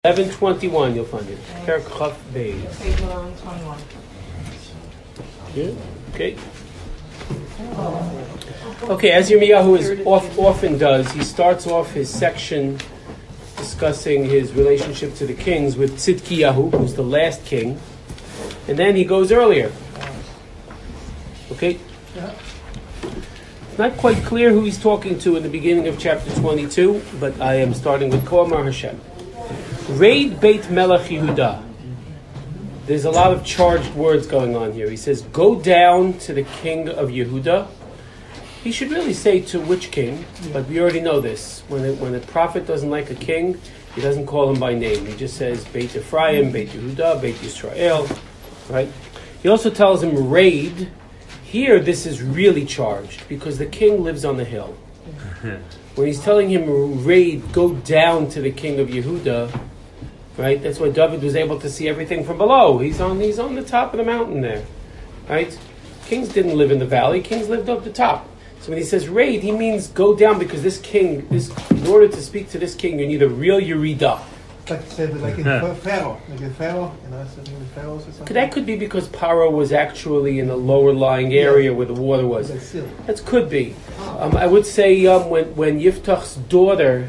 11:21, you'll find it. Perek Chaf Beis. Page 1121. Yeah. Okay. Okay, as Yirmiyahu often does, he starts off his section discussing his relationship to the kings with Tzidkiyahu, who's the last king, and then he goes earlier. Okay? It's not quite clear who he's talking to in the beginning of chapter 22, but I am starting with Ko'amar Hashem. Raid Beit Melech Yehuda. There's a lot of charged words going on here. He says, go down to the king of Yehuda. He should really say to which king, but we already know this. When a prophet doesn't like a king, he doesn't call him by name. He just says Beit Ephraim, Beit Yehuda, Beit Yisrael. Right? He also tells him raid. Here, this is really charged because the king lives on the hill. When he's telling him raid, go down to the king of Yehuda. Right? That's why David was able to see everything from below. He's on the top of the mountain there. Right? Kings didn't live in the valley. Kings lived up the top. So when he says raid, he means go down because this king, in order to speak to this king, you need a real Yerida. Like in Pharaoh. Like in Pharaoh, something in Pharaoh or something. That could be because Paro was actually in a lower lying area where the water was. That could be. I would say when Yiftach's daughter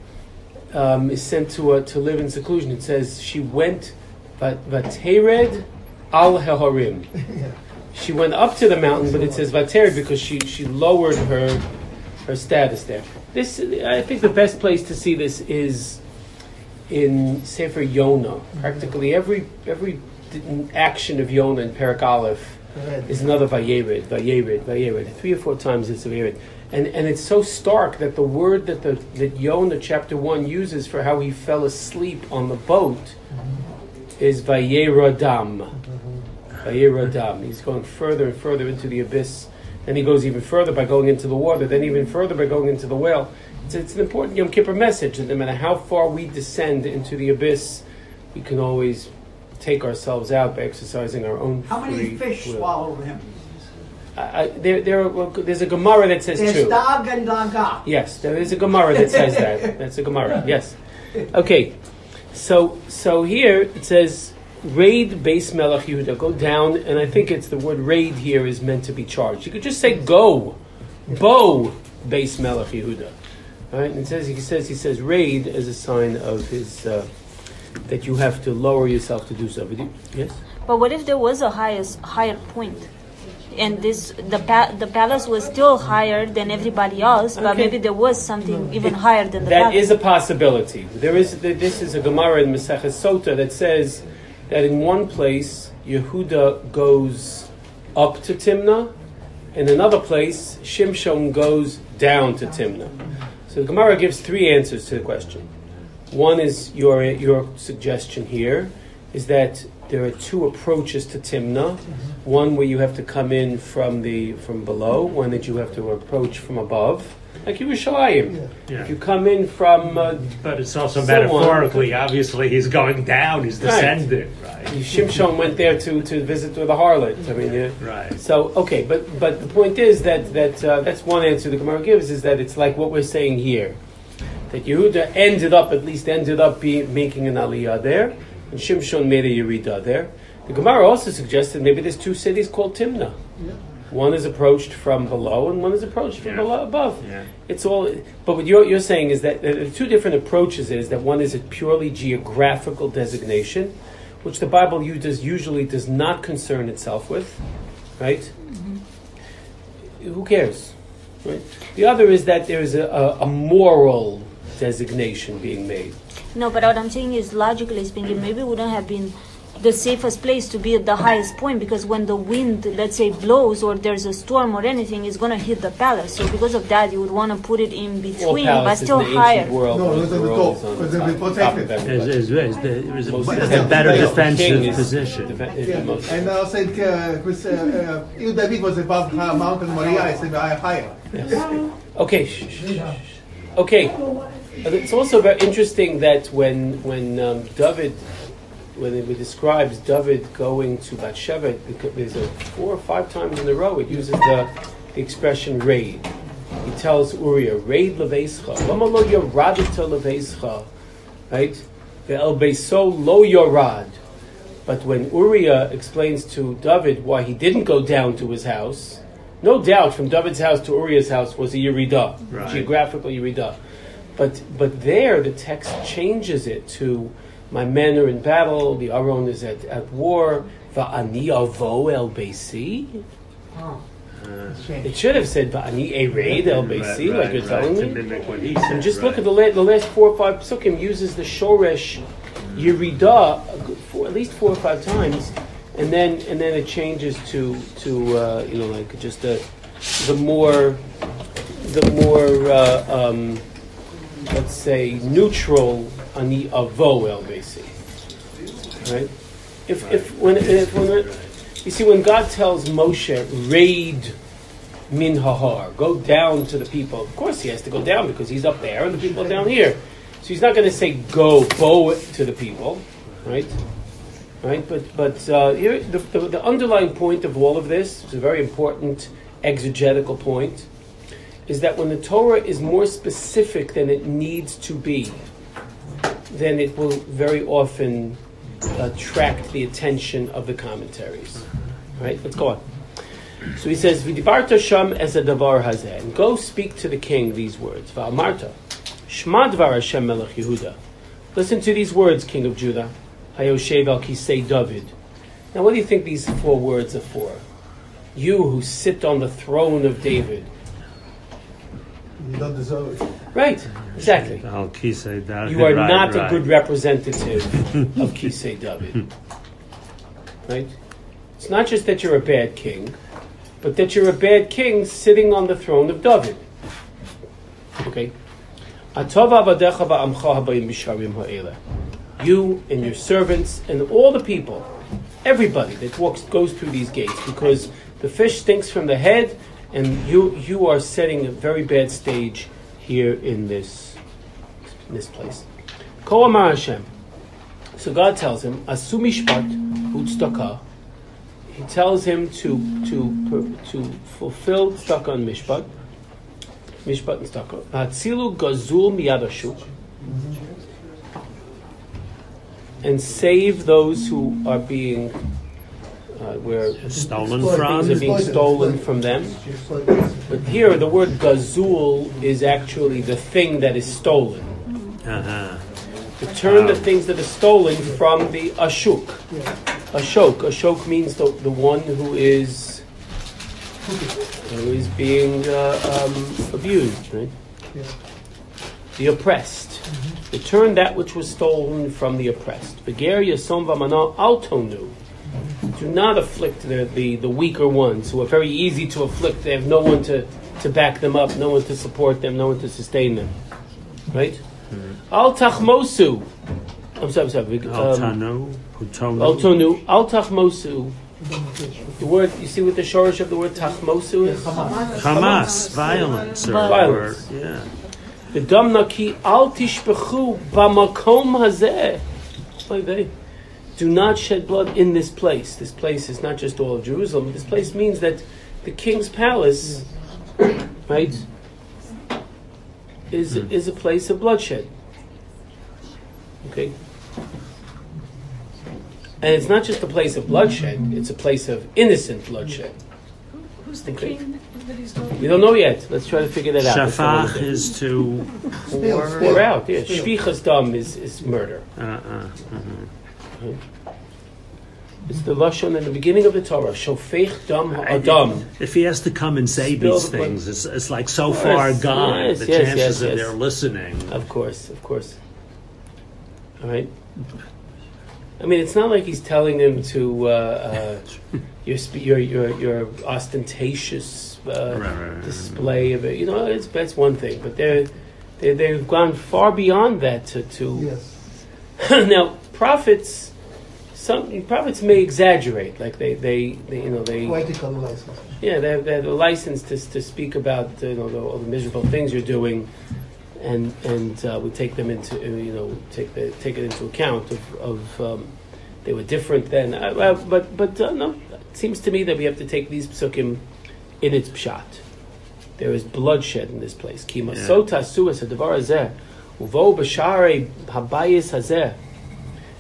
is sent to live in seclusion, it says she went Vatered al Hehorim. She went up to the mountain, but it says Vatered because she lowered her status there. This, I think, the best place to see this is in Sefer Yonah. Practically every action of Yonah in Perek Aleph is another Vayered. 3 or 4 times it's Vayered. And it's so stark that the word that Yonah chapter 1 uses for how he fell asleep on the boat is Vayeradam. Vayeradam. He's going further and further into the abyss. Then he goes even further by going into the water. Then even further by going into the whale. It's an important Yom Kippur message that no matter how far we descend into the abyss, we can always take ourselves out by exercising our own free will. How many fish swallowed him? There's a Gemara that says There's 2. Dag and Daga. Yes, there is a Gemara that says that. That's a Gemara, yes. Okay, so here it says, raid Beis Melech Yehuda, go down, and I think it's the word raid here is meant to be charged. You could just say go, bow Beis Melech Yehuda. All right, and he says raid as a sign of his, that you have to lower yourself to do so. Yes? But what if there was a higher point? And the palace was still higher than everybody else, but maybe there was something even higher than the palace. That is a possibility. This is a Gemara in Maseches Sota that says that in one place Yehuda goes up to Timnah, in another place Shimshon goes down to Timnah. So the Gemara gives 3 answers to the question. One is your suggestion here, is that there are 2 approaches to Timnah. One where you have to come in from below, one that you have to approach from above, like Yerushalayim. Yeah. If you come in from, but it's also metaphorically. Obviously, he's going down. He's descending. Right. Shimshon went there to visit with a harlot. I mean, right. So okay, but the point is that that's one answer the Gemara gives, is that it's like what we're saying here, that Yehuda ended up making an aliyah there, and Shimshon made a yerida there. The Gemara also suggested maybe there's 2 cities called Timnah. Yeah. One is approached from below, and one is approached from above. Yeah. It's all. But what you're saying is that there are 2 different approaches. Is that one is a purely geographical designation, which the Bible usually does not concern itself with, right? Mm-hmm. Who cares, right? The other is that there is a moral designation being made. No, but what I'm saying is, logically speaking, maybe it wouldn't have been the safest place to be at the highest point, because when the wind, let's say, blows or there's a storm or anything, it's going to hit the palace. So because of that, you would want to put it in between, but still higher. No, it was on the top. It was protected. It was a better defensive position. And I said, if David was above Mountain Moriah, I said higher. Yes. Okay. Okay. It's also very interesting that when David, when it describes David going to Bathsheba, there's 4 or 5 times in a row it uses the expression raid. He tells Uriah, raid leveischa. Lama lo yoradita leveischa. Right? ve'el beiso lo yorad. But when Uriah explains to David why he didn't go down to his house, no doubt from David's house to Uriah's house was a Yeridah, geographical Yeridah. But there the text changes it to my men are in battle, the Aron is at war, va'ani avo el beisi. It should have said va'ani ereid el beisi, like you're telling me. And just look at the last 4 or 5 psukim uses the shoresh Yeridah at least 4 or 5 times, and then it changes to like just the more let's say neutral ani avo el basi, right? You see, when God tells Moshe raid min hahar, go down to the people, of course he has to go down because he's up there and the people are down here. So he's not going to say go bow to the people, right? But here the underlying point of all of this is a very important exegetical point, is that when the Torah is more specific than it needs to be, then it will very often attract the attention of the commentaries. Right? Let's go on. So he says, "V'dibarta sham es hadavar hazeh," and go speak to the king these words. Va'amarta, Shma dvar Hashem melech Yehuda. Listen to these words, King of Judah. Hayoshev al kisei David. Now, what do you think these 4 words are for? You who sit on the throne of David. You don't deserve it. Right, exactly. Al kisei David. You are not a good representative of kisei David. Right? It's not just that you're a bad king, but that you're a bad king sitting on the throne of David. Okay? You and your servants and all the people, everybody that goes through these gates, because the fish stinks from the head, and you are setting a very bad stage here in this place. Ko amar Hashem. So God tells him, Asu mishpat u'tzedakah. He tells him to fulfill tzedakah and mishpat and tzedakah. Hatzilu gazul miyad hashuk. And save those who are being where stolen things from. are being stolen from them. But here, the word gazul is actually the thing that is stolen. To turn the things that are stolen from the ashuk. Ashok means the one who is being abused, right? The oppressed. To turn that which was stolen from the oppressed. Beger yasom v'mana altonu. Do not afflict the weaker ones who are very easy to afflict. They have no one to back them up, no one to support them, no one to sustain them. Right? Al tachmosu. I'm sorry. Altonu. Al tachmosu. The word, you see what the shorish of the word tachmosu is? Hamas, violence. Violence. Yeah. The damnaki al tishpechu b'makom hazeh. Do not shed blood in this place. This place is not just all of Jerusalem. This place means that the king's palace, right, is a place of bloodshed. Okay? And it's not just a place of bloodshed, it's a place of innocent bloodshed. Who's the king that he's talking? We don't know yet. Let's try to figure that out. Shafach is to pour out. Yeah, shvichas dam is murder. It's the lashon in the beginning of the Torah. Shofech dam ha'adam. If he has to come and say these things, it's like so far gone. The chances that they're listening. Of course. All right. I mean, it's not like he's telling them to your ostentatious display of it. You know, that's one thing, but they've gone far beyond that to Yes. Now, prophets may exaggerate, like they Poetical license. yeah, they have a license to speak about all the miserable things you're doing, and we take them into take it into account of they were different then, but no, it seems to me that we have to take these psukim in its pshat. There is bloodshed in this place. Ki masot asu es hadavar hazeh uvo b'sharei habayis hazeh.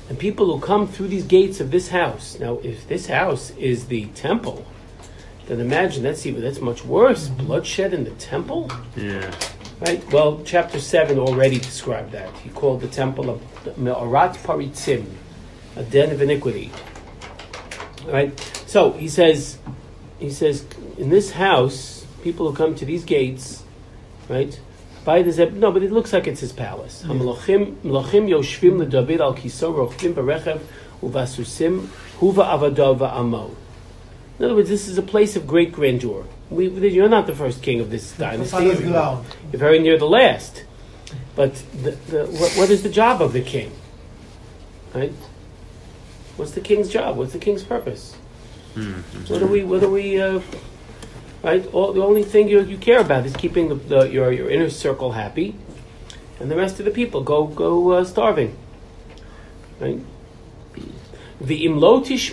And people who come through these gates of this house. Now, if this house is the temple, then imagine that's much worse. Bloodshed in the temple? Yeah. Right? Well, chapter 7 already described that. He called the temple a Me'arat Paritzim, a den of iniquity. Right? So he says, in this house, people who come to these gates, right? No, but it looks like it's his palace. Melachim yoshvim leDavid al kiso rochvim berechev uvasusim huva avadav va'amo. In other words, this is a place of great grandeur. You're not the first king of this dynasty. You're very near the last. But what is the job of the king? Right? What's the king's job? What's the king's purpose? What are we? Right? The only thing you care about is keeping your inner circle happy, and the rest of the people go starving. Right? And if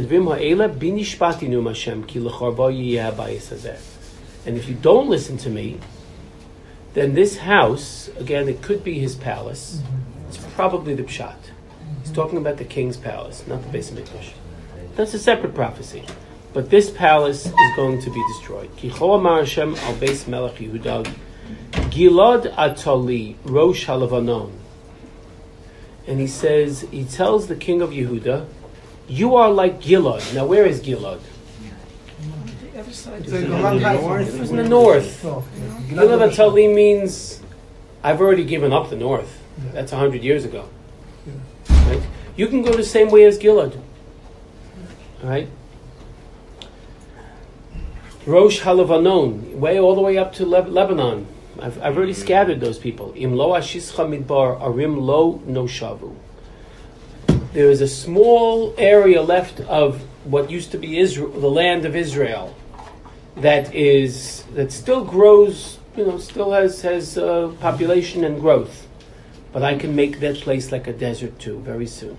you don't listen to me, then this house, again, it could be his palace. It's probably the pshat. He's talking about the king's palace, not the Beis Hamikdash. That's a separate prophecy. But this palace is going to be destroyed. Gilad atali rosh halavanon. And he tells the king of Yehuda, you are like Gilad. Now, where is Gilad? The other side. It's in the north. It was in the north. Gilad atali means, I've already given up the north. That's 100 years ago. Right? You can go the same way as Gilad. Right? Rosh Halavanon, way all the way up to Lebanon. I've already scattered those people. Im lo ashischa midbar arim lo no shavu. There is a small area left of what used to be Israel, the land of Israel, that still grows. Still has population and growth. But I can make that place like a desert too very soon.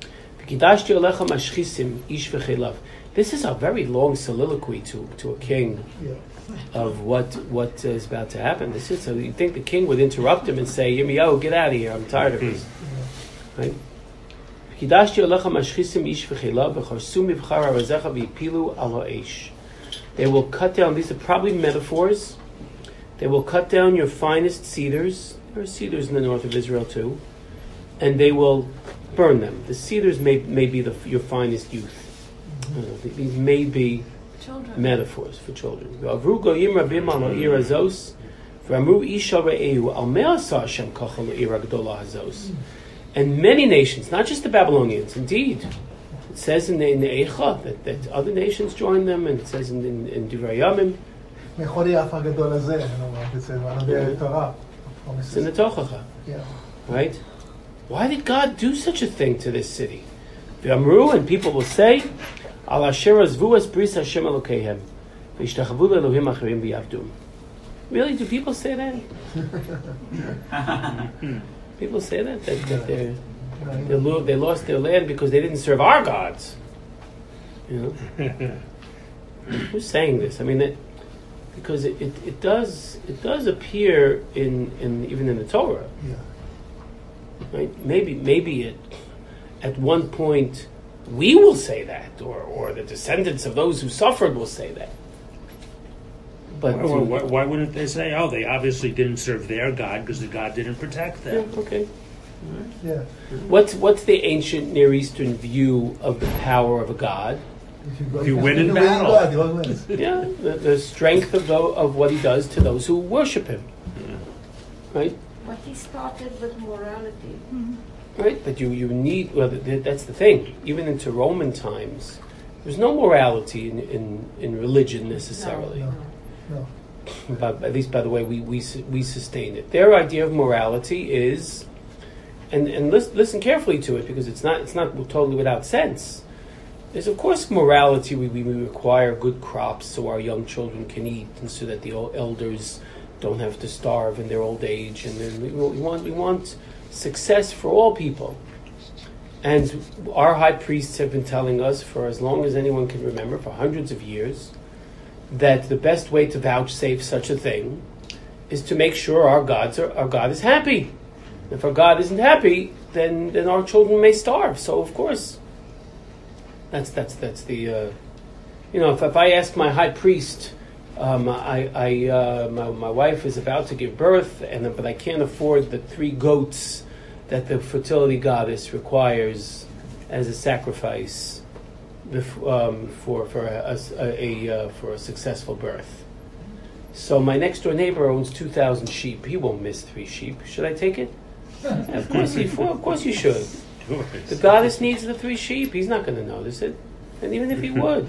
This is a very long soliloquy to a king of what is about to happen. This is so you think the king would interrupt him and say, "Yirmiyahu, get out of here! I'm tired of this." Right? They will cut down. These are probably metaphors. They will cut down your finest cedars. There are cedars in the north of Israel too, and they will burn them. The cedars may be your finest youth. These may be children. Metaphors for children. And many nations, not just the Babylonians, indeed. It says in the Eicha that other nations join them, and it says in Divrei Yamim. It's in the Tochacha. Right? Why did God do such a thing to this city? And people will say, Al asher azvu bris Hashem Elokehem, v'yishtachavu leElohim acherim v'yavdum. Really? Do people say that? People say that they lost their land because they didn't serve our gods. Who's saying this? I mean, because it does appear in even in the Torah. Right? Maybe at one point we will say that, or the descendants of those who suffered will say that. But why wouldn't they say, "Oh, they obviously didn't serve their God because the God didn't protect them"? Yeah, okay. Yeah. What's the ancient Near Eastern view of the power of a god? If you win in battle, yeah, the strength of what he does to those who worship him. Right. But he started with morality. Mm-hmm. Right, but you need. Well, that's the thing. Even into Roman times, there's no morality in religion necessarily. No. But at least, by the way, we sustain it. Their idea of morality is, and listen carefully to it because it's not totally without sense. There's of course morality. We require good crops so our young children can eat, and so that the elders don't have to starve in their old age, and then we want success for all people. And our high priests have been telling us for as long as anyone can remember, for hundreds of years, that the best way to vouchsafe such a thing is to make sure our God is happy. If our God isn't happy, then our children may starve. So of course, that's the if I ask my high priest, my wife is about to give birth, but I can't afford the 3 goats that the fertility goddess requires as a sacrifice for a successful birth. So my next door neighbor owns 2,000 sheep. He won't miss 3 sheep. Should I take it? Of course you should. The goddess needs the 3 sheep. He's not going to notice it, and even if he would.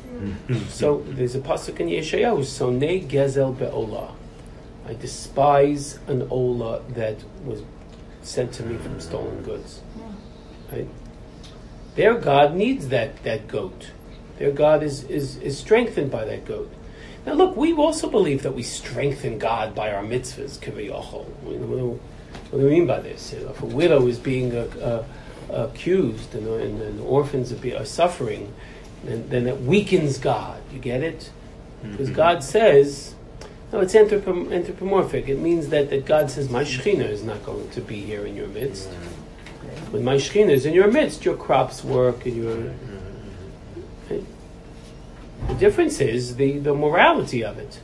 So there's a pasuk in Yeshayahu, Sonei gezel be'olah. I despise an olah that was sent to me from stolen goods. Right? Their God needs that goat. Their God is strengthened by that goat. Now look, we also believe that we strengthen God by our mitzvahs, kiviyachol. What do we mean by this? If a widow is being accused and orphans are suffering, then it weakens God. You get it? Because God says, no, it's anthropomorphic. It means that God says, my Shekhinah is not going to be here in your midst. When my Shekhinah is in your midst, your crops work and your... Right? The difference is the morality of it.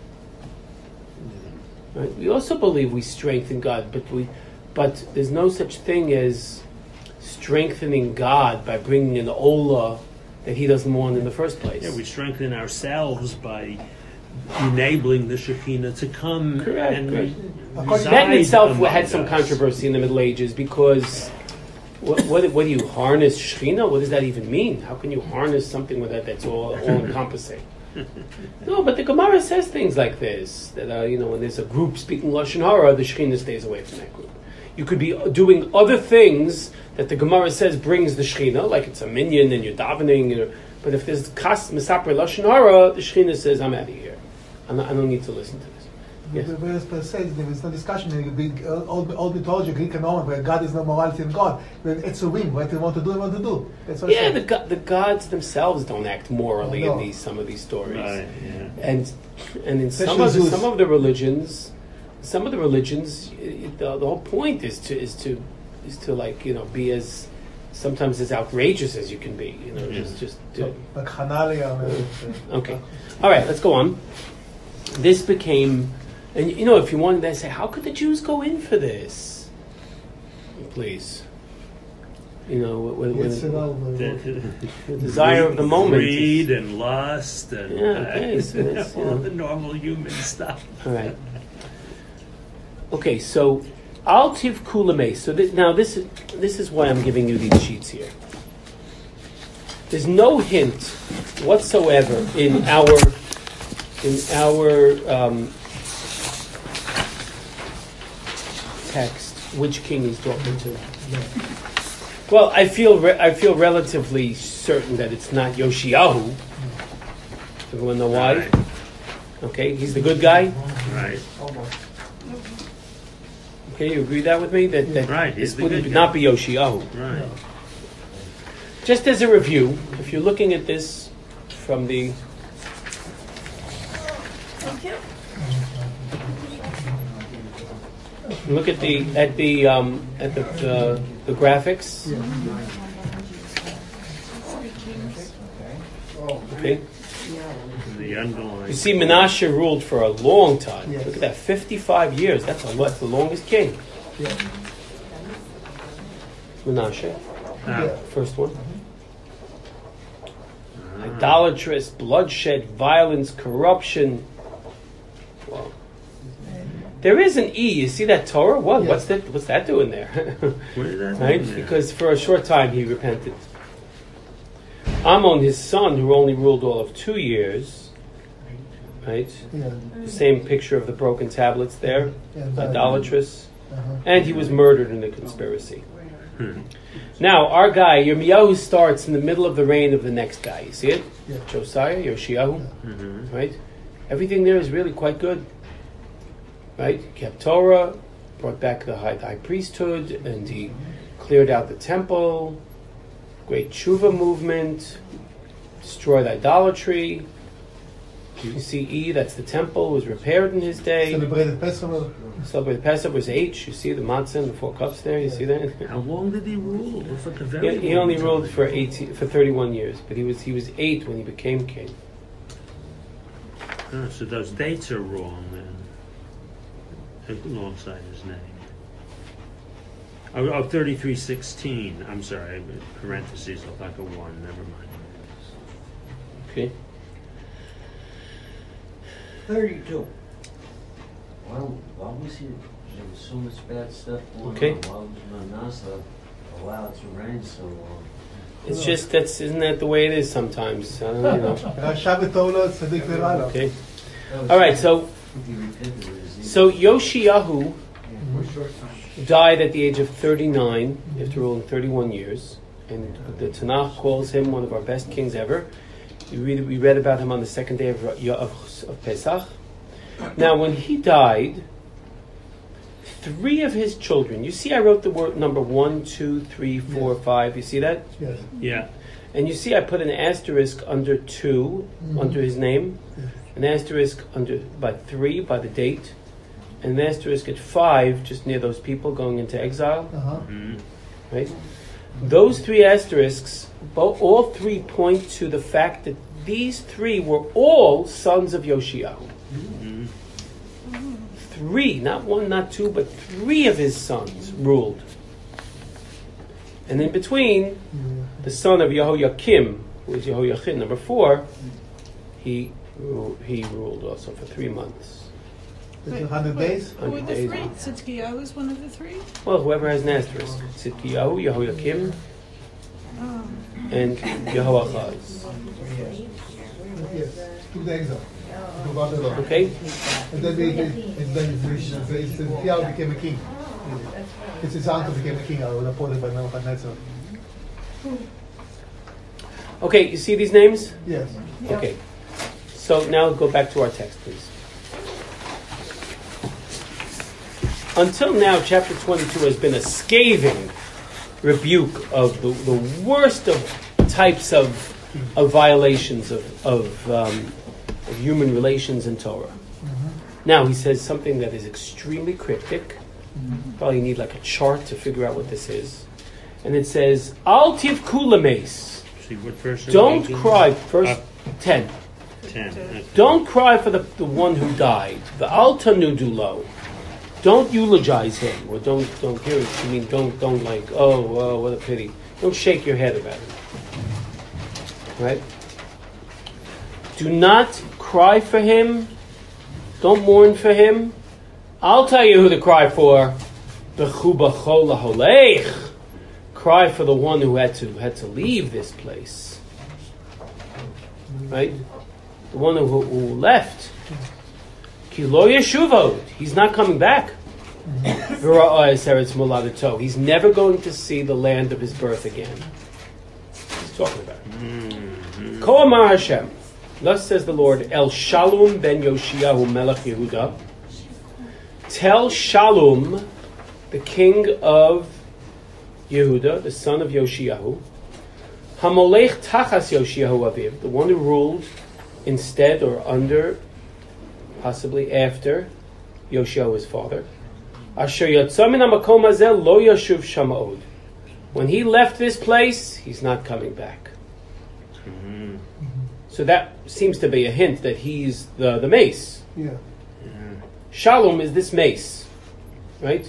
Right? We also believe we strengthen God, but there's no such thing as strengthening God by bringing an olah that he doesn't want in the first place. Yeah, we strengthen ourselves by enabling the Shekhinah to come and reside. That in itself had some controversy in the Middle Ages, because what do you harness Shekhinah? What does that even mean? How can you harness something with that's all encompassing? No, but the Gemara says things like this, that when there's a group speaking Lashon Hara, the Shekhinah stays away from that group. You could be doing other things that the Gemara says brings the Shekhinah, like it's a minyan and you're davening, but if there's kas misaper Lashon Hara, the Shekhinah says, I'm out of here. I don't need to listen to this. Yes. The says there is no discussion in old mythology, Greek and Roman, where God is no morality in God. It's a whim. What they want to do, they want to do. That's what the gods themselves don't act morally in some of these stories. Right, yeah. And in some of the religions, the whole point is to be as sometimes as outrageous as you can be. Like Hanalia. Okay, all right, let's go on. This became, and if you wanted to say, how could the Jews go in for this? Please, the desire of the moment, greed and lust, and all the normal human stuff. All right. Okay, so Altiv Kulamei. So this is why I'm giving you these sheets here. There's no hint whatsoever in our text which king he's talking to. Well, I feel relatively certain that it's not Yoshiyahu. Everyone know why? Right. Okay, he's the good guy. Right. Okay, you agree that with me? That right, this would not be Yoshiyahu. Right. Just as a review, if you're looking at this from the look at the graphics. Okay. The underlying. You see, Menashe ruled for a long time. Yes. Look at that, 55 years. That's the longest king. Yeah. Menashe, first one. Idolatrous, bloodshed, violence, corruption. Wow. There is an E. You see that Torah? What? Yes. What's that doing there? Where did that right? There? Because for a short time he repented. Ammon, his son, who only ruled all of 2 years, right? Yeah. The same picture of the broken tablets there, idolatrous, and he was murdered in the conspiracy. Now, our guy, Yirmiyahu, starts in the middle of the reign of the next guy. You see it? Yeah. Josiah, Yoshiyahu, right? Everything there is really quite good. Right? He kept Torah, brought back the high priesthood, and he cleared out the temple. Great tshuva movement, destroyed idolatry. You see E, that's the temple, was repaired in his day. Celebrated Passover. Celebrated Passover was H. You see the matzah and the 4 cups there. You see that? How long did he rule? It was like a very He long only time. ruled for 31 years, but he was 8 when he became king. Ah, so those dates are wrong then, alongside his name. Oh, 3316. I'm sorry, parentheses look like a 1. Never mind. Okay. 32. Why was he? There was so much bad stuff going Okay. on. Why was Manasseh allowed to reign so long? It's just isn't that the way it is sometimes? I don't know. Rasha v'Tola Tzaddik v'Rala. Okay. All right. So He repented of his so Yoshiyahu died at the age of 39 after ruling 31 years, and the Tanakh calls him one of our best kings ever. We read about him on the second day of Pesach. Now, when he died, 3 of his children. You see, I wrote the word number 1, 2, 3, 4, 5. You see that? Yes. Yeah. And you see, I put an asterisk under 2 under his name, an asterisk by 3 by the date, and an asterisk at 5 just near those people going into exile. Uh-huh. Right? Those 3 asterisks, all 3 point to the fact that these 3 were all sons of Yoshiyahu. 3, not 1, not 2, but 3 of his sons ruled. And in between, the son of Yehoiakim, who is Yehoiachin, number 4, he ruled also for 3 months. It's 100 days. Who were the 100 3? days. Tzidkiyahu was one of the 3? Well, whoever has an asterisk. Tzidkiyahu, Yehoiakim, and Yehoachaz. Yes. Took the exile. To Babylon. Okay? And then Tzidkiyahu became a king. His uncle became a king. I was appointed by Nebuchadnezzar. Okay, you see these names? Yes. Okay. So now go back to our text, please. Until now, chapter 22 has been a scathing rebuke of the worst of types of violations of human relations in Torah. Now he says something that is extremely cryptic. Probably need like a chart to figure out what this is. And it says, Al tivku lameis. See what verse? Don't cry. Verse 10. 10. Okay. Don't cry for the one who died. The al tanudulo. Don't eulogize him, or don't hear it. I mean, don't like, oh, what a pity. Don't shake your head about it. Right? Do not cry for him. Don't mourn for him. I'll tell you who to cry for. B'chu b'chol laholech. Cry for the one who had to leave this place. Right? The one who left. Ki lo yeshuvod. He's not coming back. V'ra'ah eretz moladato. He's never going to see the land of his birth again. He's talking about it. Ko amar Hashem. Thus says the Lord, El Shalom ben Yoshiyahu melech Yehuda. Tell Shalom, the king of Yehuda, the son of Yoshiyahu, Hamolech tachas Yoshiyahu aviv, the one who ruled instead or under, possibly after Yoshiyahu, his father. Asher yatsa min hamakom hazeh lo yashuv shama od. When he left this place, he's not coming back. So that seems to be a hint that he's the mace. Yeah. Shalom is this mace, right?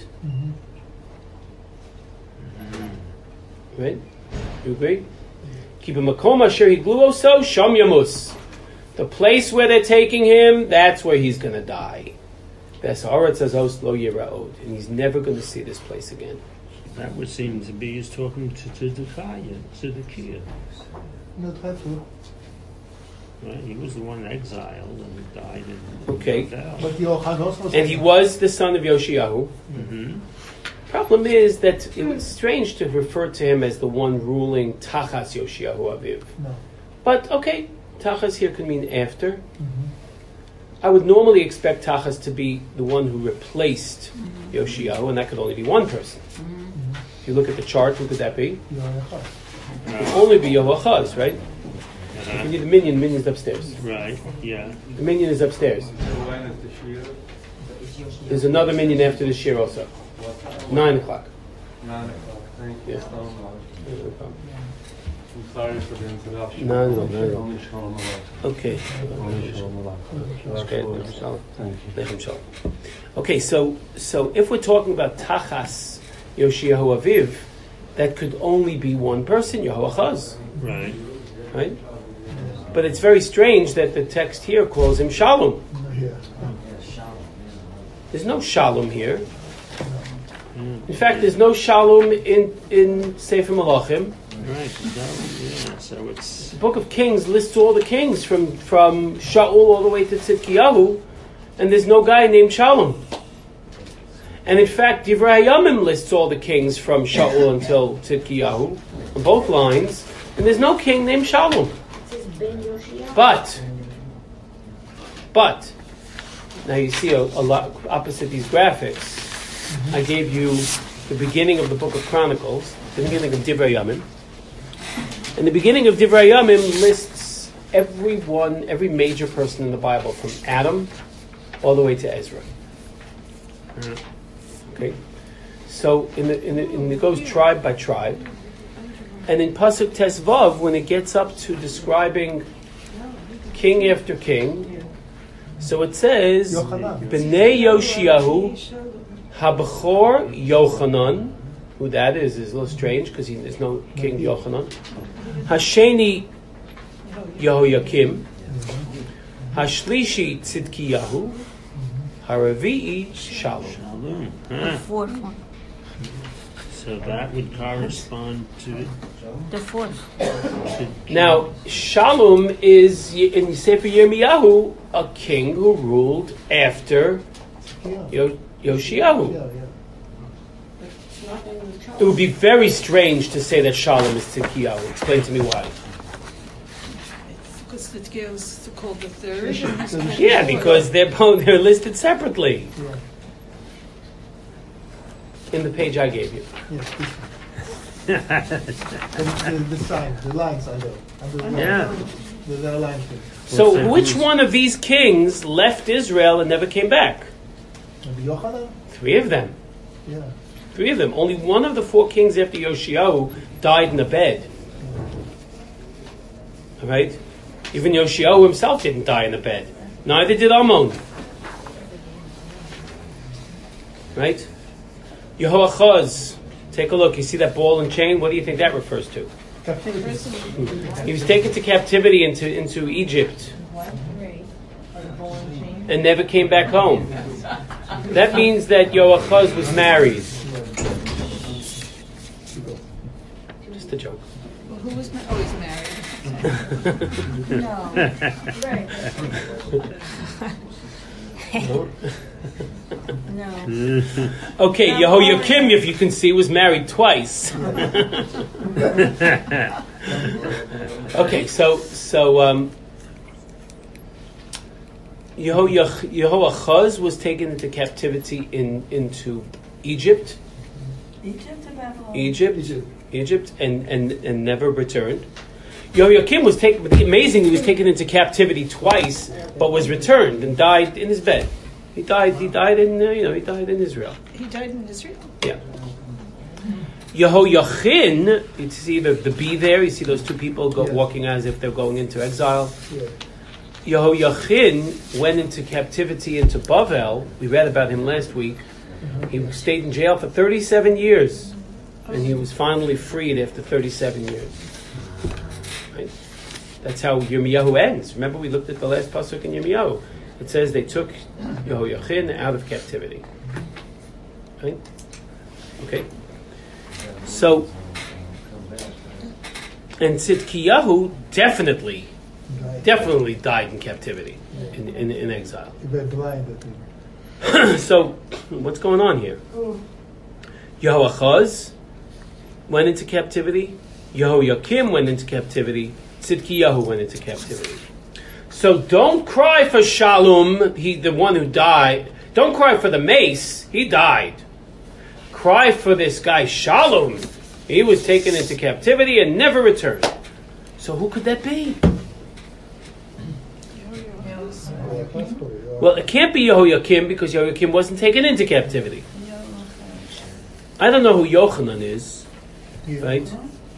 Right? You agree? Keep a makom asher higlu oso sham yamus. The place where they're taking him, that's where he's going to die. V'esaretz hazos lo yiraod, and he's never going to see this place again. That would seem to be he's talking to Zedekiah. Not have to. Right? He was the one exiled and died in Okay. Bethel. But Yochanan also And he was the son of Yoshiyahu. Mhm. Problem is that it was strange to refer to him as the one ruling Tachas Yoshiyahu Aviv. No. But okay, Tachas here could mean after. I would normally expect Tachas to be the one who replaced Yoshiyahu, and that could only be one person. If you look at the chart, who could that be? Yochanan. It would only be Yehoachaz, right? If you need the minyan, the minyan's upstairs. Right, yeah. The minyan is upstairs. There's another minyan after the shir also. 9 o'clock. 9 o'clock. Thank you Yeah. so much. No problem. I'm sorry for the interruption. No. Only Shalom Aleichem. Okay. Only Shalom Aleichem. Okay, Shalom. Thank you. Lechem Shalom. Okay, so if we're talking about Tachas Yoshiyahu Aviv, that could only be one person, Yehoachaz, Right. right? But it's very strange that the text here calls him Shalom. Yeah. There's no Shalom here. In fact, there's no Shalom in Sefer Malachim. Right. So it's The Book of Kings lists all the kings from Shaul all the way to Tzidkiyahu, and there's no guy named Shalom. And in fact, Divrei Hayamim lists all the kings from Shaul until Tzidkiyahu, on both lines, and there's no king named Shalom. But, now you see a lot opposite these graphics. I gave you the beginning of the Book of Chronicles, the beginning of Divrei Hayamim. And the beginning of Divrei Hayamim lists every major person in the Bible, from Adam all the way to Ezra. Okay, so it goes tribe by tribe, and in Pasuk Tesvav, when it gets up to describing king after king, so it says Yochanan. Bnei Yoshiyahu Habachor Yochanan. Who that is a little strange because there's no king Yochanan. Hasheni Yehoyakim, Hashlishi Tzidkiyahu, Haravi'i Shalom. Shalom. The fourth one. So that would correspond to The fourth. Now, Shalom is in Sefer Yirmiyahu a king who ruled after Yoshiyahu. Yeah. It would be very strange to say that Shalom is Tzidkiyahu. Explain to me why. Because Tzidkiyahu is called the third. and he's called Yeah, the fourth. because they're listed separately in the page I gave you. Yes. The signs, the lines are there. Yeah. There are lines there. So, which one of these kings left Israel and never came back? Maybe Yochanan? 3 of them. Yeah. 3 of them. Only one of the 4 kings after Yoshiyahu died in a bed. All right? Even Yoshiyahu himself didn't die in a bed. Neither did Ammon. Right? Yehoachaz. Take a look. You see that ball and chain? What do you think that refers to? Captivity. He was taken to captivity into Egypt and never came back home. That means that Yehoachaz was married. Just a joke. Well, who was married? Oh, he's married. No. Okay, Yehoiakim, if you can see, was married twice. Okay, so Yehoachaz was taken into captivity into Egypt. Egypt, and never returned. Yehoiakim was taken. Amazingly, he was taken into captivity twice, but was returned and died in his bed. He died in Israel. He died in Israel. Yeah. Yehoiachin, you see the B there. You see those 2 people walking as if they're going into exile. Yeah. Yehoiachin went into captivity into Bavel. We read about him last week. He stayed in jail for 37 years, and he was finally freed after 37 years. Right? That's how Yirmiyahu ends. Remember, we looked at the last pasuk in Yirmiyahu. It says they took Yehoiachin out of captivity. Right? Okay. So, and Tzidkiyahu definitely died in captivity, in exile. They're blinded. So, what's going on here? Yehoachaz went into captivity. Yehoiakim went into captivity. Tzidkiyahu went into captivity. So don't cry for Shalom, the one who died. Don't cry for the mace, he died. Cry for this guy Shalom. He was taken into captivity and never returned. So who could that be? Well, it can't be Yehoiakim because Yehoiakim wasn't taken into captivity. I don't know who Yochanan is, right?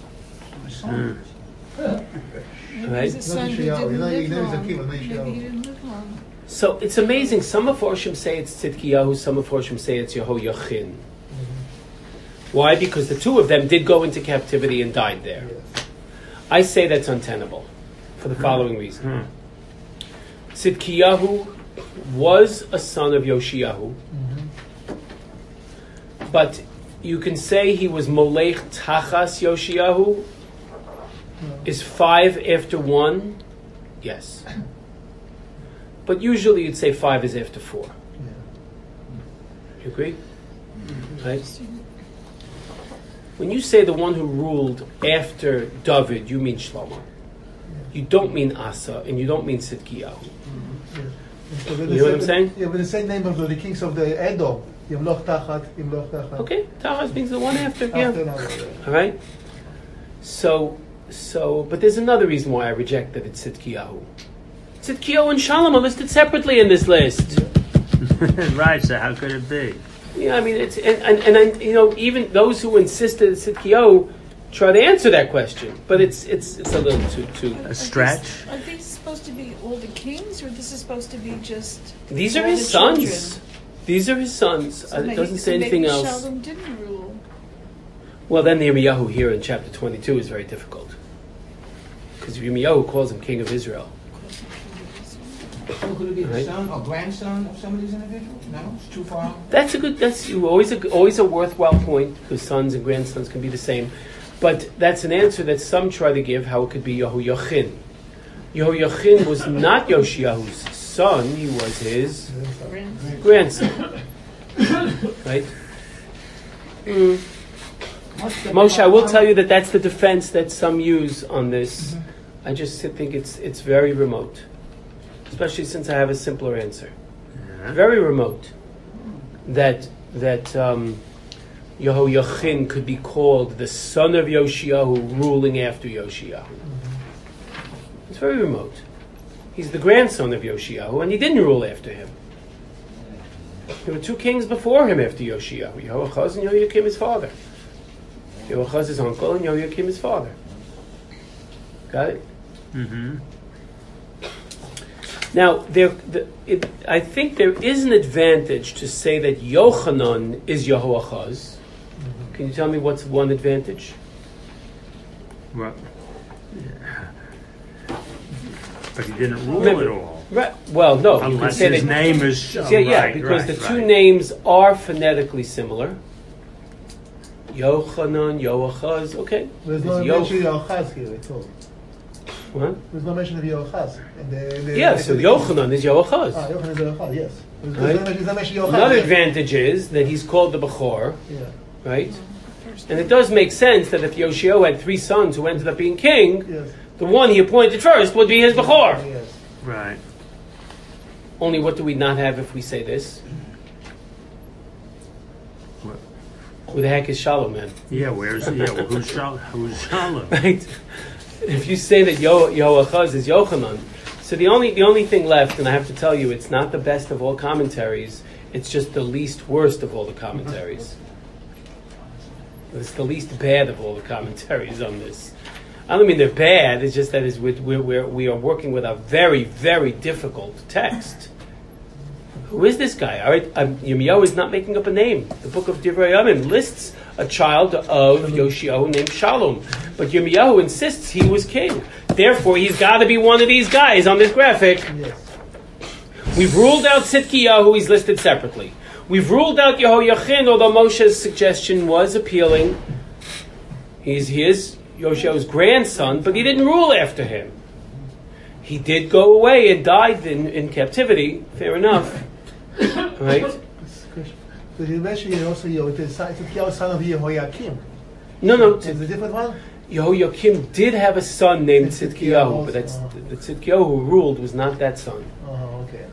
Right? He's a son who didn't live long. Maybe he didn't live long. So it's amazing. Some of Forshim say it's Tzidkiyahu, some of Forshim say it's Yehoiachin. Why? Because the two of them did go into captivity and died there. I say that's untenable for the following reason. Tzidkiyahu was a son of Yoshiyahu, but you can say he was Molech Tachas Yoshiyahu. Is 5 after 1? Yes. But usually you'd say 5 is after 4. You agree? Right? When you say the one who ruled after David, you mean Shlomo. You don't mean Asa, and you don't mean Tzidkiyahu. You know what I'm saying? Yeah, with the same name of the kings of the Edom. Yimloch Tachat, Yimloch Tachat. Okay, Tachas means the one after, yeah. All right? So, but there's another reason why I reject that it's Tzidkiyahu. Tzidkiyahu and Shalom are listed separately in this list. Right, so how could it be? Yeah, I mean, it's and you know, even those who insisted it's Tzidkiyahu try to answer that question, but it's a little too. A stretch? Are these supposed to be all the kings, or this is supposed to be just? These are all his the sons. children? These are his sons. So It doesn't say anything maybe else. Shalom didn't rule. Well, then the Yirmiyahu here in chapter 22 is very difficult. Because Yirmiyahu calls him king of Israel. So could it be the Right. son or grandson of some of these individuals? No, it's too far. That's always a worthwhile point, because sons and grandsons can be the same. But that's an answer that some try to give, how it could be Yehoiachin. Yehoiachin was not Yoshiyahu's son, he was his grandson. Right? Moshe, I will tell you that that's the defense that some use on this. I just think it's very remote, especially since I have a simpler answer. Very remote that Yehoiachin could be called the son of Yoshiyahu, ruling after Yoshiyahu. It's very remote. He's the grandson of Yoshiyahu, and he didn't rule after him. There were two kings before him after Yoshiyahu, Yehoachaz and Yehoiakim his father. Yehoachaz his uncle and Yehoiakim his father. Got it? Mm-hmm. Now, I think there is an advantage to say that Yochanan is Yehoachaz. Can you tell me what's one advantage? Well, but he didn't rule Maybe. at all. Right. Well, no. You can Unless say his that, name is... because the two names are phonetically similar. Yochanan, Yoachaz. Okay. There's no It's mention of Yochaz here at all. What? There's no mention of Yochaz. So Yochanan is Yoachaz. Yochanan is Yochaz, yes. Right? There's no mention of Yochaz. Another advantage is that he's called the Bechor, Yeah. right? And it does make sense that if Yoshio had 3 sons who ended up being king, Yes. the one he appointed first would be his Bechor. Yes. Right. Only what do we not have if we say this? What? Who the heck is Shalom, man? Yeah, who's Shalom? Right? If you say that Yehoachaz is Yochanan, so the only thing left, and I have to tell you, it's not the best of all commentaries, it's just the least worst of all the commentaries. It's the least bad of all the commentaries on this. I don't mean they're bad, it's just that we are working with a very, very difficult text. Who is this guy? All right, Yirmiyahu is not making up a name. The book of Divrei Yamim lists a child of Yoshiyahu named Shalom. But Yirmiyahu insists he was king. Therefore, he's got to be one of these guys on this graphic. Yes. We've ruled out Tzidkiyahu, he's listed separately. We've ruled out Yehoiachin, although Moshe's suggestion was appealing. He is Yoshiyahu's grandson, but he didn't rule after him. He did go away and died in captivity, fair enough. Right? But you mentioned here also Tzidkiyahu, son of Yehoiakim. No. Is it a different one? Yehoiakim did have a son named Tzidkiyahu Tzidkiyahu, but that's also. the Tzidkiyahu who ruled was not that son. Oh, okay.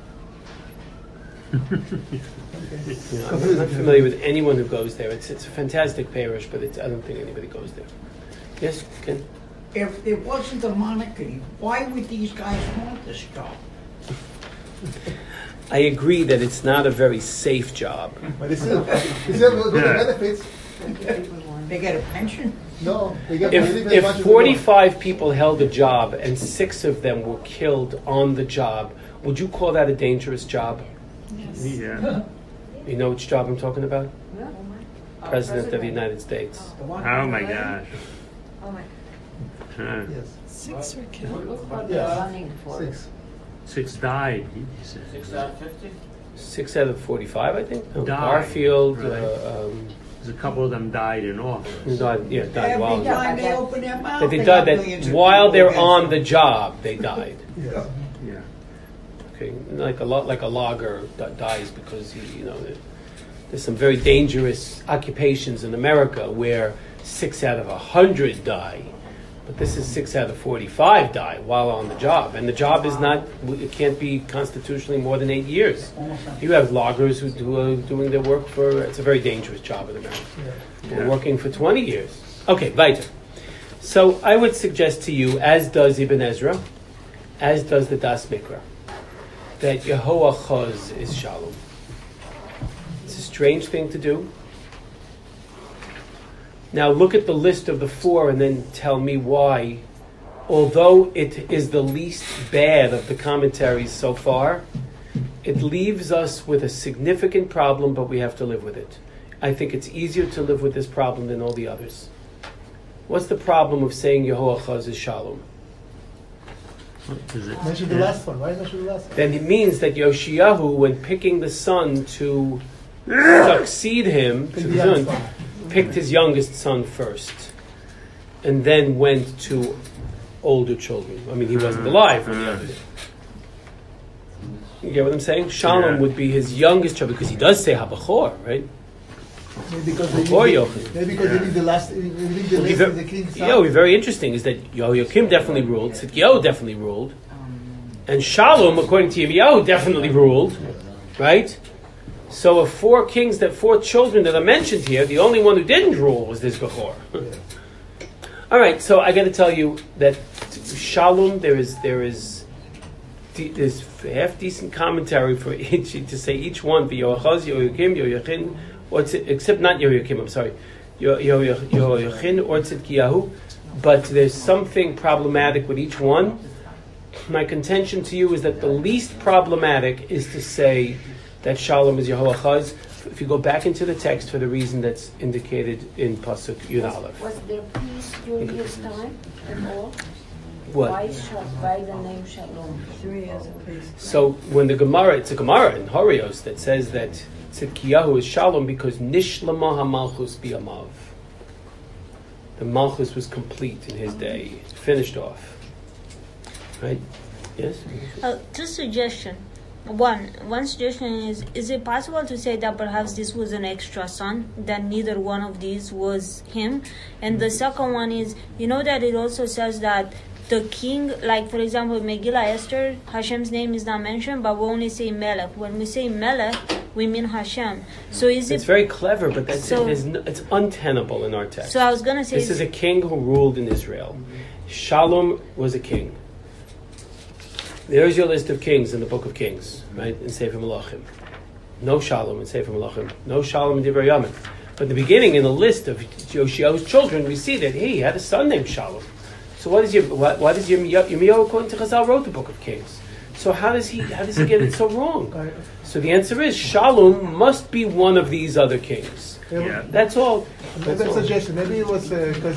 You know, I'm not familiar with anyone who goes there. It's a fantastic parish, but I don't think anybody goes there. Yes, Ken? If it wasn't a monarchy, why would these guys want this stuff? I agree that it's not a very safe job. But it's still good benefits. They get a pension? No, they get If 45 people held a job and 6 of them were killed on the job, would you call that a dangerous job? Yes. Yeah. You know which job I'm talking about? President of the United States. Oh my gosh. Huh. Yes. 6 were killed. Yeah. 6. 6 died, he said. 6 out of 50? 6 out of 45, I think. No, Died, Garfield, right. There's a couple of them died in office. died Every while time they open their mouth, that they they died got millions that of while people they're against on them. the job, they died. Yeah. Yeah. Okay, like a logger dies because there's some very dangerous occupations in America where 6 out of 100 die, but this is 6 out of 45 die while on the job, and the job is not. It can't be constitutionally more than 8 years. You have loggers who are doing their work for. It's a very dangerous job in America. We're working for 20 years. Okay, weiter. So I would suggest to you, as does Ibn Ezra, as does the Das Mikra, that Yehoachaz is Shalom. It's a strange thing to do. Now look at the list of the 4 and then tell me why, although it is the least bad of the commentaries so far, it leaves us with a significant problem, but we have to live with it. I think it's easier to live with this problem than all the others. What's the problem of saying Yehoachaz is Shalom? Is it? Mention the last one. Why mention the last one? Then it means that Yoshiyahu, when picking the son to succeed him, to the son, picked his youngest son first, and then went to older children. I mean, he wasn't alive when the others. You get what I'm saying? Shalom Yeah. would be his youngest child because he does say Habachor, right? Maybe because they Or need, Yochanan. maybe because they need the last. They need the Would be list of the king's son. it would be very interesting is that Yehoiakim definitely ruled, Tzidkiyahu definitely ruled, and Shalom, according to Yirmiyahu, definitely ruled, right? So of 4 kings, 4 children that are mentioned here, the only one who didn't rule was this Bechor. All right, so I got to tell you that Shalom, there's half decent commentary for each to say each one for Yoachaz, Yehoiakim, Yehoiachin, except not Yehoiakim. I'm sorry, Yehoiachin or Tzidkiyahu. But there's something problematic with each one. My contention to you is that the least problematic is to say that Shalom is Yehoachaz. If you go back into the text for the reason that's indicated in Pasuk Yud Aleph. Was there peace during his time at all? What? Why the name Shalom? 3 years of peace. So when the Gemara, it's a Gemara in Horios that says that Tzidkiyahu is Shalom because Nishlama HaMalchus Biyamav. The Malchus was complete in his day, finished off. Right? Yes? Two suggestions. One suggestion is it possible to say that perhaps this was an extra son, that neither one of these was him? And the second one is, you know that it also says that the king, like for example, Megillah Esther, Hashem's name is not mentioned, but we only say Melech. When we say Melech, we mean Hashem. So is It's it... very clever, but that's So- it's untenable in our text. So I was going to say... This is a king who ruled in Israel. Shalom was a king. There's your list of kings in the Book of Kings, right? In Sefer Malachim. No Shalom in Sefer Malachim. No Shalom in Divrei Yamim. But in the beginning, in the list of Yoshiahu's children, we see that he had a son named Shalom. So why does Yirmiyahu, according to Chazal, wrote the Book of Kings? So how does he get it so wrong? So the answer is Shalom must be one of these other kings. Yeah. That's all. Maybe a suggestion. Maybe it was because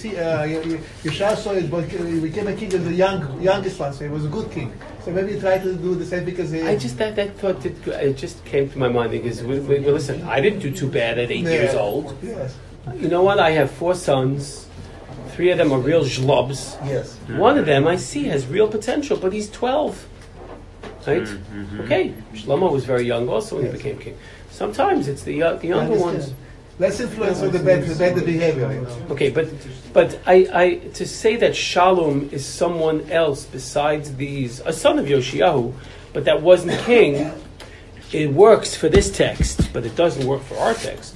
Yeshua saw it, but he became a king as the youngest one, so he was a good king. So maybe he tried to do the same because he. I just that thought it just came to my mind because listen, I didn't do too bad at 8 years old. Yes. You know what? I have 4 sons. 3 of them are real schlubs. Yes. One of them I see has real potential, but he's 12. Right? Okay. Shlomo was very young also when he became king. Sometimes it's the younger ones. Less influence with the better behavior. You know. Okay, but I to say that Shalom is someone else besides these, a son of Yoshiyahu, but that wasn't king, it works for this text, but it doesn't work for our text.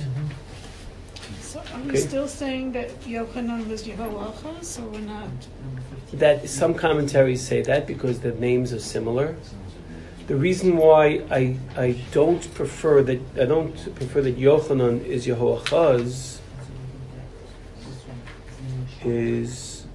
So are we Okay. still saying that Yochanan was Yehoachaz, or we're not? That some commentaries say that because the names are similar. The reason why I don't prefer that Yochanan is Yehoachaz is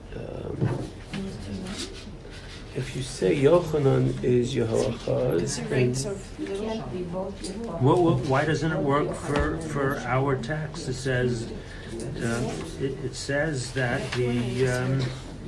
if you say Yochanan is Yehoachaz, The rates of little. Why doesn't it work for our text? It says it says that the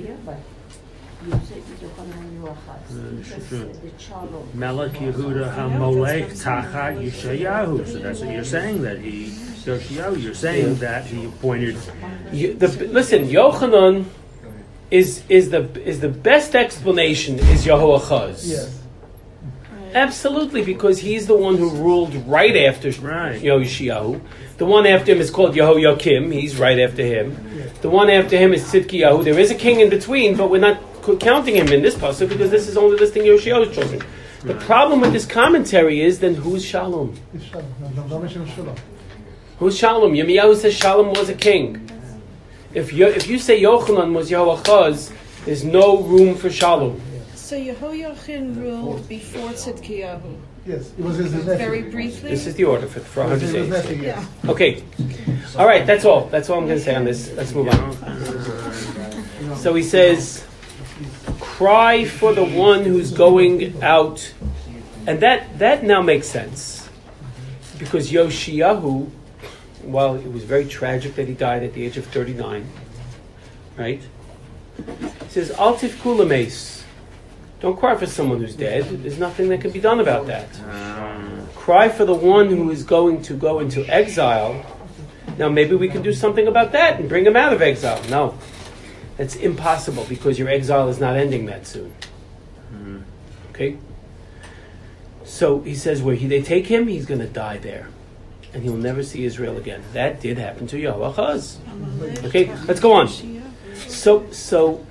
Melech Yehuda HaMolech Tachat Yeshayahu. So that's what you're saying, that Yoshiyahu. You're saying that he appointed. Listen, Yochanan is the best explanation is Yehoachaz. Yes. Absolutely, because he's the one who ruled right after Right. Yoshiyahu. The one after him is called Yehoiakim. He's right after him. The one after him is Tzidkiyahu. There is a king in between, but we're not counting him in this passage because this is only listing Yoshiyahu's children. The problem with this commentary is then who's Shalom? It's Shalom. No mention of Shalom. Who's Shalom? Yirmiyahu says Shalom was a king. If you say Yochanan was Yehoachaz, there's no room for Shalom. So Yehoiachin ruled before Tzidkiyahu. Yes, it was his nephew. Very briefly. This is the order for 100 His days. nephew, yes. Okay. All right, that's all. That's all I'm going to say on this. Let's move on. So he says, cry for the one who's going out. And that now makes sense. Because Yoshiyahu, while it was very tragic that he died at the age of 39, right? He says, Al tifku l'meis. Don't cry for someone who's dead. There's nothing that can be done about that. Cry for the one who is going to go into exile. Now maybe we can do something about that and bring him out of exile. No. That's impossible because your exile is not ending that soon. Okay? So he says where they take him, he's going to die there. And he'll never see Israel again. That did happen to Yehoachaz. Okay, let's go on. So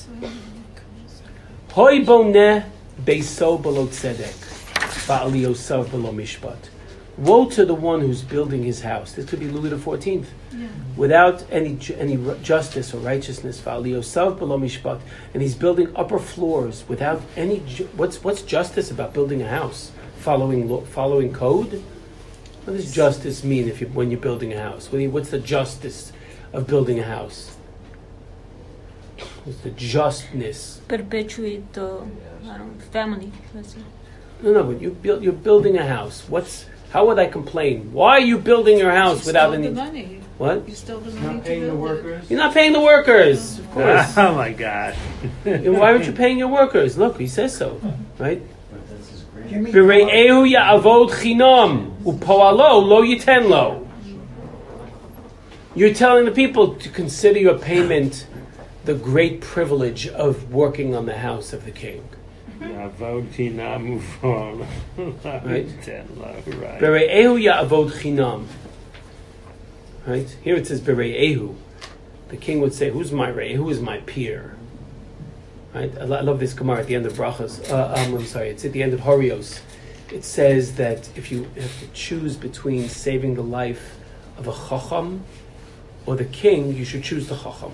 Hoy boneh beiso b'lo tzedek, ba'al yosav b'lo mishpat. Woe to the one who's building his house. This could be Louis XIV. Yeah. Without any justice or righteousness, ba'al yosav b'lo mishpat, and he's building upper floors without any. What's justice about building a house? Following code. What does justice mean when you're building a house? What's the justice of building a house? What's the justness? Perpetuate the family. No, but you're building a house. How would I complain? Why are you building your house without any the money. What? You stole the money to build it. You're not paying the workers, of course. Oh my God! Why aren't you paying your workers? Look, he says so, right? But that's his great. B're'ehu ya'avod chinam u'po'alo lo yiten lo. You're telling the people to consider your payment the great privilege of working on the house of the king. Right? Bere'ehu ya'avod chinam. Right? Here it says Bere'ehu. The king would say, who's my rei? Who is my peer? Right? I love this Gemara at the end of Brachas. It's at the end of Horios. It says that if you have to choose between saving the life of a chacham or the king, you should choose the chacham.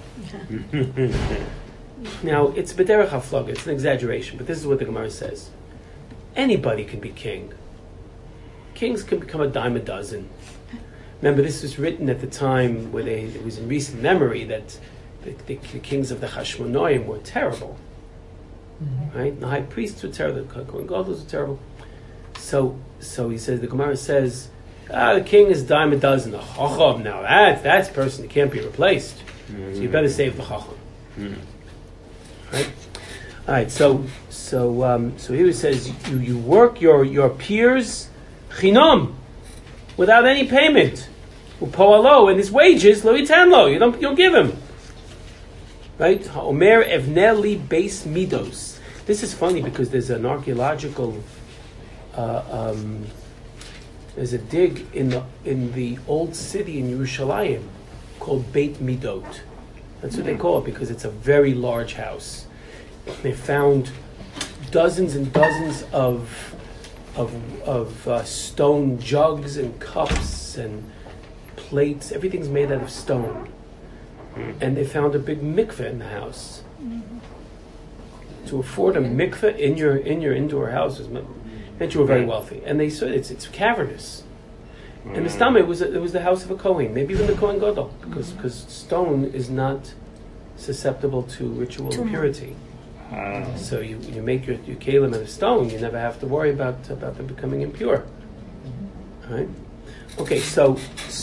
Now, it's b'derech haflaga, it's an exaggeration, but this is what the Gemara says. Anybody can be king. Kings can become a dime a dozen. Remember, this was written at the time where it was in recent memory that the kings of the Hashmonaim were terrible. Right? The high priests were terrible, the Kohen Gadol were terrible. So he says, the Gemara says, the king is a dime a dozen. The chacham, now that's a person that can't be replaced. So you better save the chacham. Right? All right. So here it says you work your peers chinam without any payment. Upoalo, and his wages lo yitan lo. You'll give him. Right? Omer evneli beis midos. This is funny because there's an archaeological. There's a dig in the old city in Yerushalayim called Beit Midot. That's what they call it because it's a very large house. They found dozens and dozens of stone jugs and cups and plates. Everything's made out of stone. And they found a big mikveh in the house. To afford a mikveh in your indoor house is meant you were very wealthy. And they said it's cavernous. And the Stama, it was the house of a Kohen, maybe even the Kohen Gadol, because stone is not susceptible to ritual impurity. So you make your kalim out of stone, you never have to worry about them becoming impure. All right? Okay, so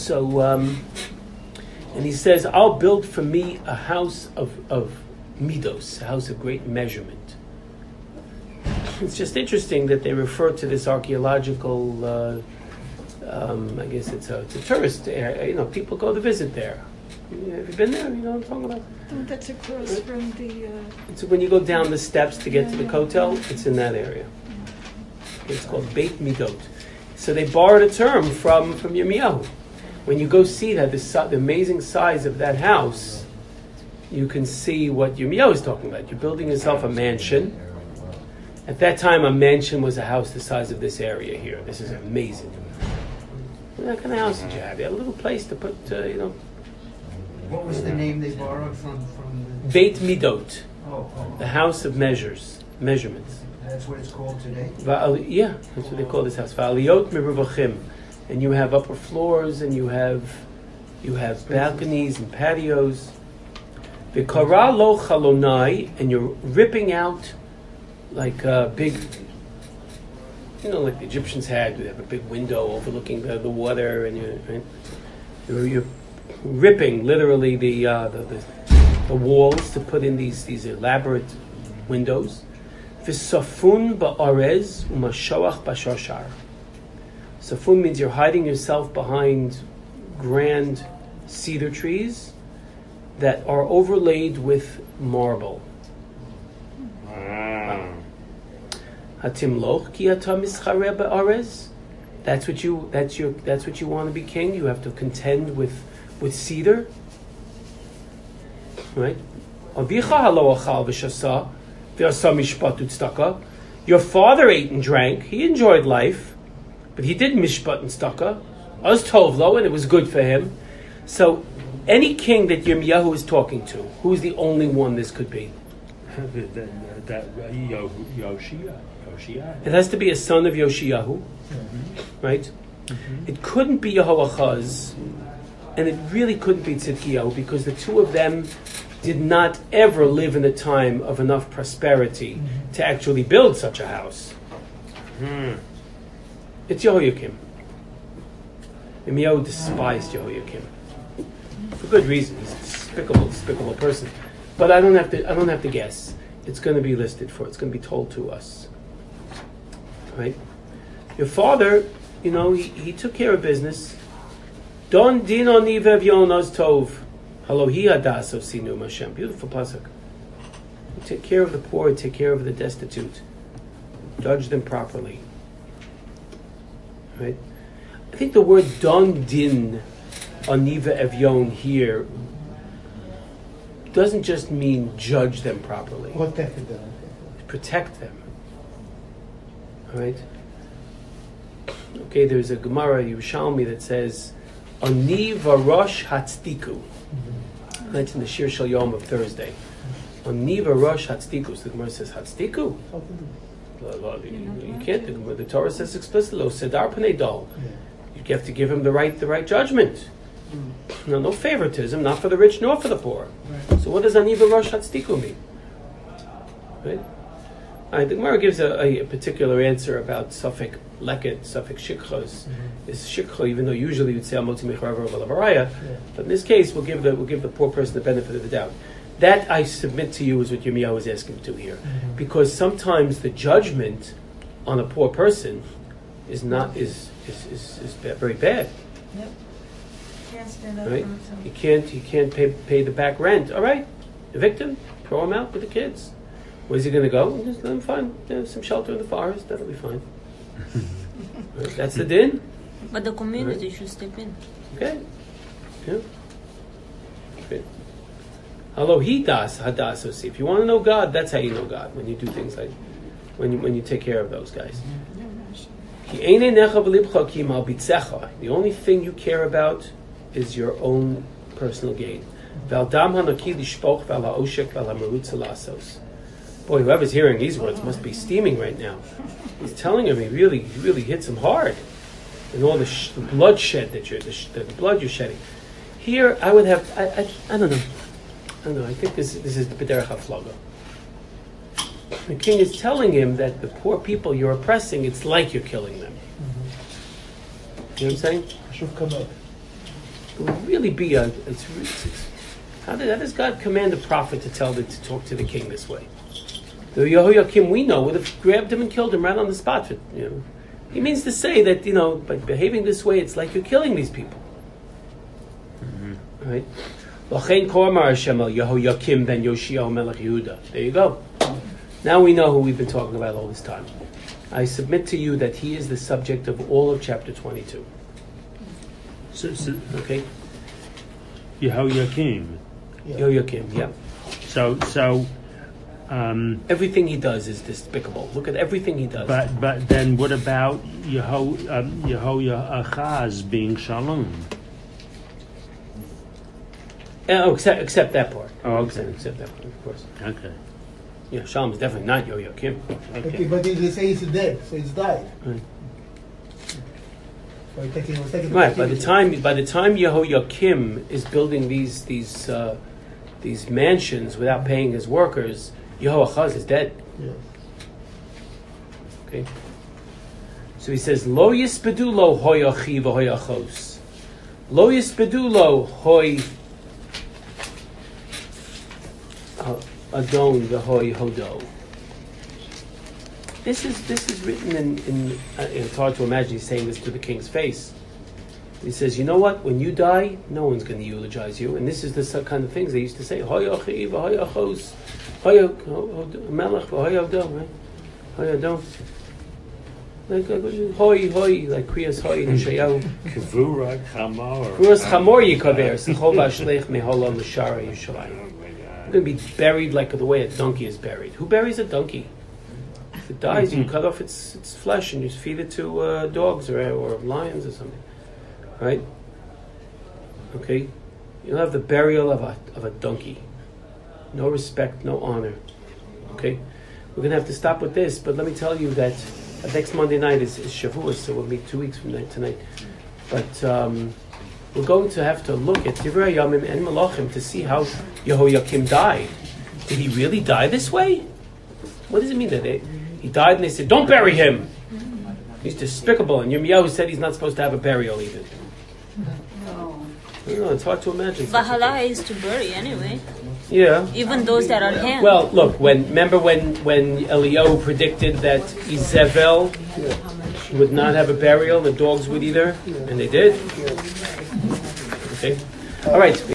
and he says, I'll build for me a house of midos, a house of great measurement. It's just interesting that they refer to this archaeological, I guess it's a tourist area. People go to visit there. Have you been there? You know what I'm talking about? Oh, that's across from the. It's when you go down the steps to get to the Kotel, it's in that area. It's called Beit Midot. So they borrowed a term from Yirmiyahu. When you go see that, the amazing size of that house, you can see what Yirmiyahu is talking about. You're building yourself a mansion. At that time, a mansion was a house the size of this area here. This is amazing. What kind of house did you have? You had a little place to put, What was the name they borrowed from the... Beit Midot, Oh, the house of measurements. that's what it's called today? Yeah, that's what they call this house. Va'aliyot meruvachim, and you have upper floors, and you have balconies and patios. V'kara lo chalonai, and you're ripping out like big, like the Egyptians had. They have a big window overlooking the water, and you're ripping literally the walls to put in these elaborate windows. V'safun ba'arez u'mashoach b'shoshar. Safun means you're hiding yourself behind grand cedar trees that are overlaid with marble. Hatimloch ki ata mischare ba'arez. That's what you want to be king. You have to contend with cedar, right? Avicha halo achal v'shasa v'asa mishpat u'tzedakah. Your father ate and drank. He enjoyed life, but he did mishpat and tzedakah. Az tovlo, and it was good for him. So, any king that Yirmiyahu is talking to, who's the only one this could be? It has to be a son of Yoshiyahu, right? It couldn't be Yehoachaz, and it really couldn't be Tzidkiyahu, because the two of them did not ever live in a time of enough prosperity to actually build such a house. It's Yehoiakim. Yirmiyahu despised Yehoiakim for good reason. He's a despicable person. But I don't have to guess. It's going to be listed for. It's going to be told to us. Right? Your father, he took care of business. Don dino nivev yonas tov, halohi hadas of sinu Hashem. Beautiful pasuk. Take care of the poor. Take care of the destitute. Judge them properly. Right? I think the word don din aniva evyon here doesn't just mean judge them properly. Protect them. All right? Okay, there's a Gemara, Yerushalmi, that says, Ani varosh hatzdiku. That's in the Shir Shal Yom of Thursday. Ani varosh hatzdiku. So the Gemara says, hatzdiku? You can't. The Torah says explicitly, Lo sedar panei dol. You have to give him the right judgment. No favoritism, not for the rich nor for the poor. Right. So what does Ani varosh hatzdiku mean? Right? The Gemara gives a particular answer about Suffolk Leket, Suffolk Shikchos. Is Shikcho, even though usually you'd say Amoti Mecharav or Valavaraya, but in this case we'll give the poor person the benefit of the doubt. That, I submit to you, is what Yirmiyahu is asking to here, because sometimes the judgment on a poor person is very bad. Yep. Can't stand up right? for himself. He can't pay the back rent. All right, evict him, throw him out with the kids. Where's he going to go? Just let him find some shelter in the forest. That'll be fine. Right, that's the din. But the community should step in. Okay. Yeah. Okay. Alohi das hadas osi. If you want to know God, that's how you know God. When you do things like when you take care of those guys. The only thing you care about is your own Boy, whoever's hearing these words must be steaming right now. He's telling him he really hits him hard, and all the bloodshed the blood you're shedding. Here, I would have. I don't know. I think this is the B'derech HaFlaga. The king is telling him that the poor people you're oppressing, it's like you're killing them. You know what I'm saying? Shuv Kamed. It would really be how does God command a prophet to talk to the king this way? The Yehoiakim we know would have grabbed him and killed him right on the spot. He means to say that by behaving this way, it's like you're killing these people. Right? Yehoiakim ben Yoshiyahu melech Yehuda. There you go. Now we know who we've been talking about all this time. I submit to you that he is the subject of all of chapter 22. So, Okay? Yehoiakim. Yehoiakim, yeah. So, Everything he does is despicable. Look at everything he does. but then what about Yehoiachaz being Shalom? Except that part. Oh, okay. Except that part, of course. Okay. Yeah, Shalom is definitely not Yehoiakim. Okay. But they say he's dead, so he's died. Right. So we're taking Right. By the time Yehoiakim is building these mansions without paying his workers, Yehoachaz is dead. Yeah. Okay. So he says, "Lo yispedu lo hoy achi v'hoy achos, lo yispedu lo hoy adon v'hoy hodo." This is written in it's hard to imagine he's saying this to the king's face. He says, you know what? When you die, no one's going to eulogize you. And this is the kind of things they used to say. Hoy achi v'hoy achos, hoy melech v'hoy hodo, right? Hoy adon. Like hoy, like kriyas hoy in Yeshayahu. Kavura Chamor. Kriyas chamor yikaber s'chova shleich mehola l'shara Yishalayim. You're going to be buried like the way a donkey is buried. Who buries a donkey? If it dies, you cut off its flesh and you feed it to dogs or lions or something, right? Okay, you'll have the burial of a donkey. No respect, no honor. Okay, we're going to have to stop with this, but let me tell you that next Monday night is Shavuos, so we'll meet 2 weeks from tonight. But we're going to have to look at Divrei Yamim and Malachim to see how Yehoiakim died. Did he really die this way? What does it mean that he died and they said, don't bury him? He's despicable, and Yirmiyahu said he's not supposed to have a burial even. I don't know, it's hard to imagine. Bahalaha is to bury anyway. Yeah. Even those that are hanged. Well, look, remember when Eliyahu predicted that Izebel would not have a burial, the dogs would eat her, and they did. Okay. All right.